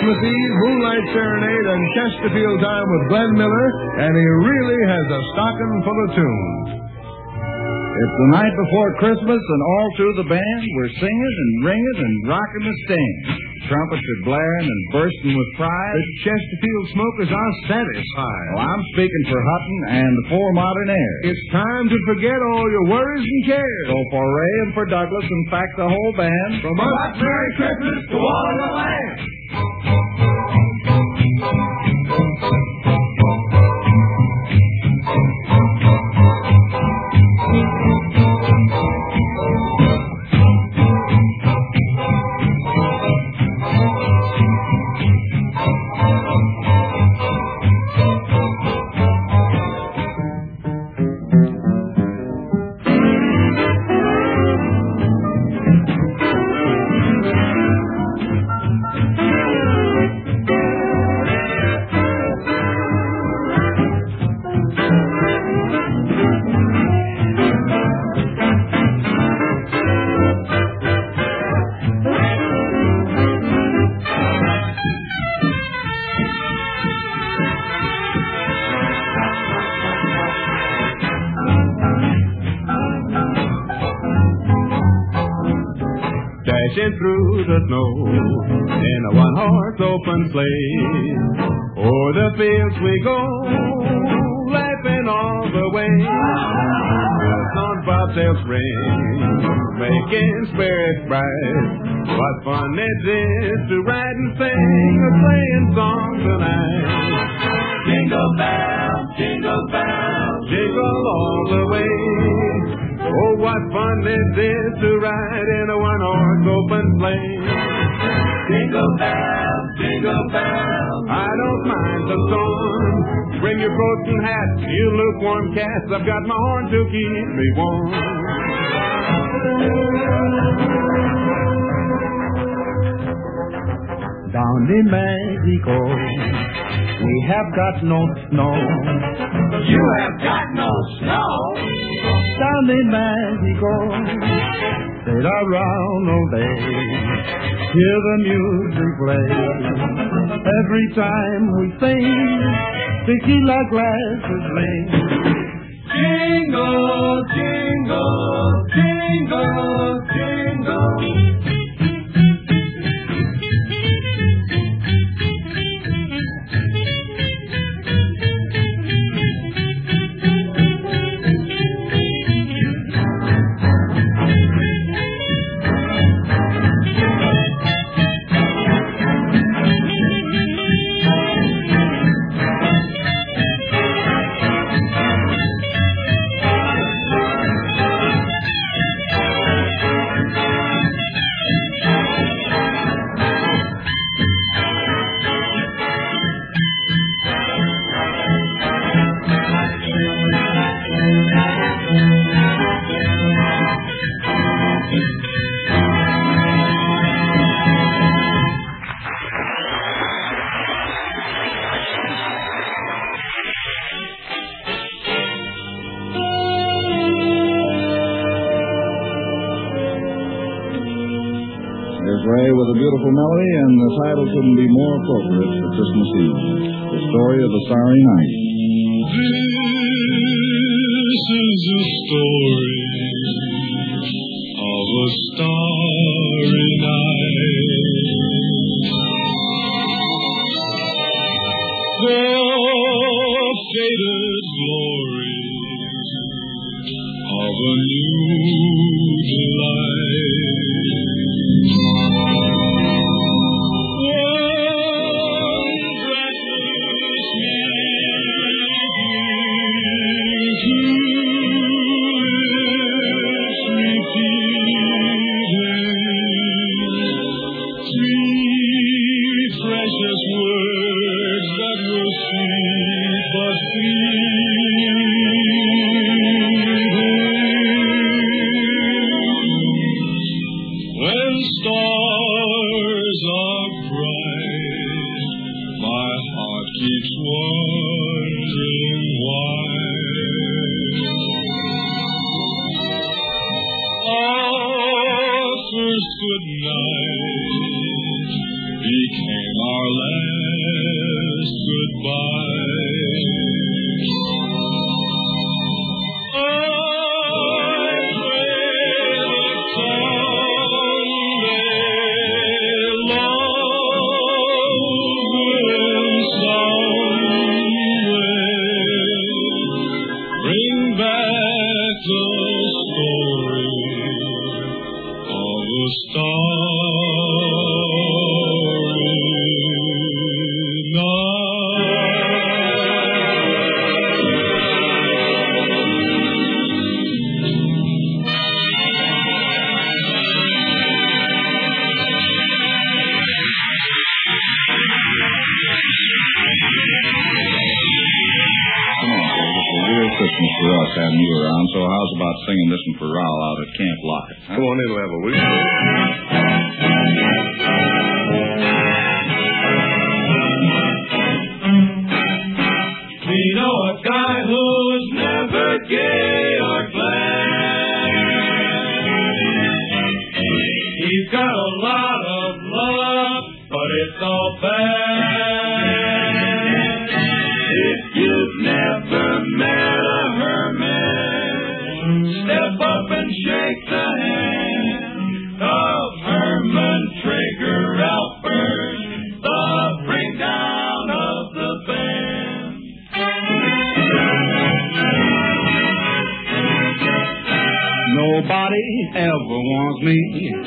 Christmas Eve, Moonlight Serenade, and Chesterfield Time with Glenn Miller, and he really has a stocking full of tunes. It's the night before Christmas, and all through the band, we're singing and ringing and rocking the stand. Trumpets are blaring and bursting with pride. The Chesterfield smokers are satisfied. Well, I'm speaking for Hutton and the four modern airs. It's time to forget all your worries and cares. So for Ray and for Douglas, in fact, the whole band, from us, Merry Christmas to all the land. Dashing through the snow in a one-horse open sleigh. O'er the fields we go, laughing all the way. The on bobtails ring, making spirits bright. What fun it is to ride and sing a sleighing song tonight. Jingle bells, jingle bells, jingle all the way. Oh, what fun it is to ride in a one-horse open sleigh. Jingle bells, I don't mind the storm. Bring your coats and hats, you lukewarm cats. I've got my horn to keep me warm. Down in Mexico, we have got no snow. You have got no snow? Down in Mexico, sit around all day, hear the music play. Every time we sing, tequila glasses ring. Jingle, jingle, jingle, jingle. Ray with a beautiful melody, and the title couldn't be more appropriate for Christmas Eve. The Story of the Starry Night. This is a story of a starry night. The faded glory of a new delight. became our last goodbye. I pray that someday love will someway bring back the story of a starry Christmas for us having you around, so how's about singing this one for Raoul out at Camp Lockett? Huh? Come on in, Level, will you? We know a guy who's never gay or glad. He's got a lot of love, but it's all bad. If you've never met a hermit, step up and shake the hand of Herman Traeger Alpert, the breakdown of the band. Nobody ever wants me.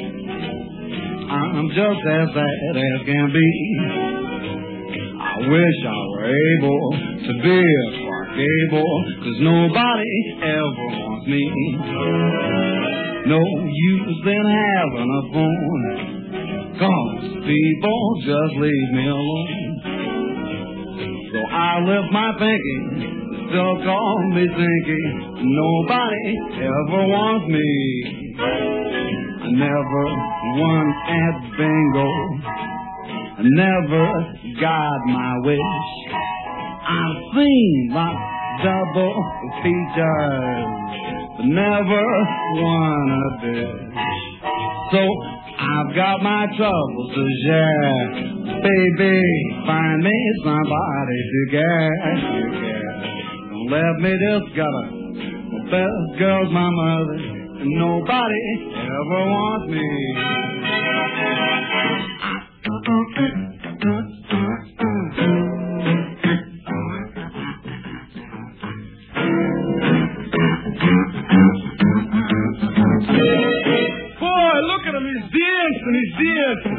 I'm just as sad as can be. I wish I were able to be a Clark Gable, 'cause nobody ever wants me. No use in having a phone, 'cause people just leave me alone. So I left my thinking, still call me thinking, nobody ever wants me. I never won at bingo, I never got my wish. I've seen my double features, but never won a dish. So I've got my troubles to share. Baby, find me somebody to care. Don't let me discover the best girl's my mother, and nobody ever wants me. Boy, look at him, he's dancing, he's dancing.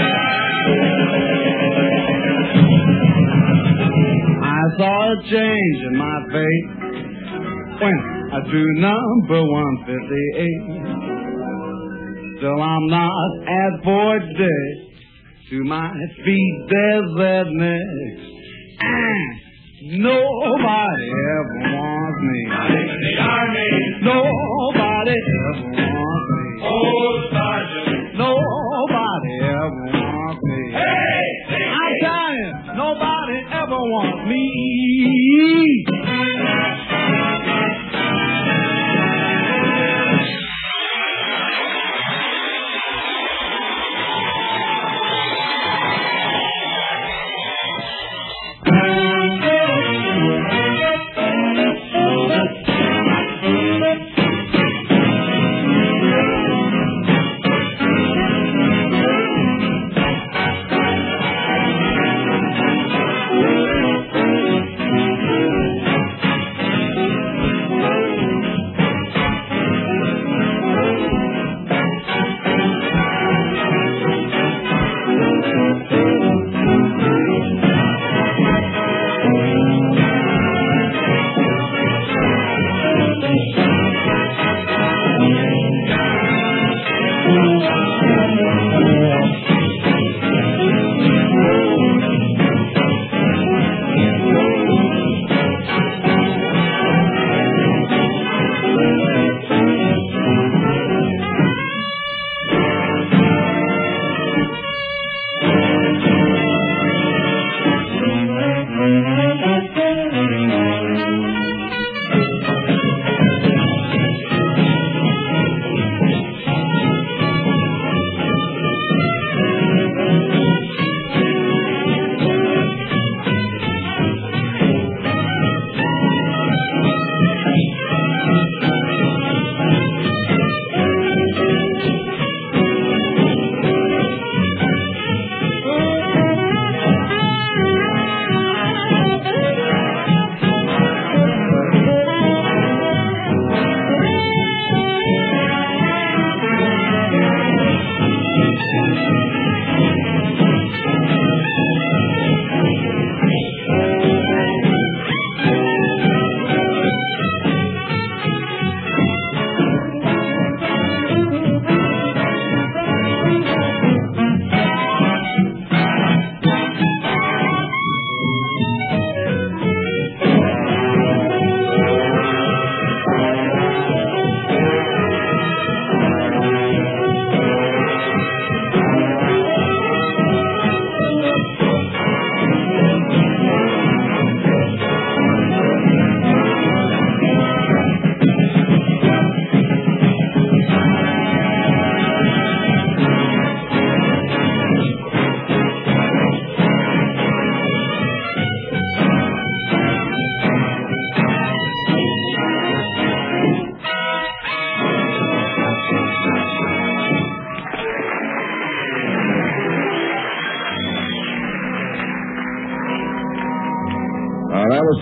I saw a change in my fate when I drew number 158. Still I'm not at 40. To my feet there's rednecks, and nobody ever wants me. Not even the army. Nobody ever wants me. Oh, Sergeant. Nobody ever wants me. Hey! I'm telling you, nobody ever wants me.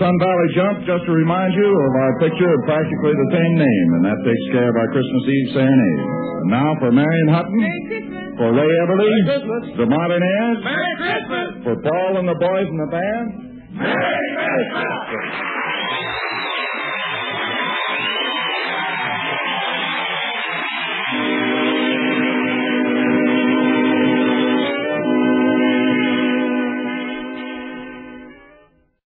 Sun Valley Jump, just to remind you of our picture of practically the same name, and that takes care of our Christmas Eve serenade. And now for Marion Hutton, for Ray Everly, the Martinez, Merry Christmas! for Paul and the boys in the band, Merry Christmas!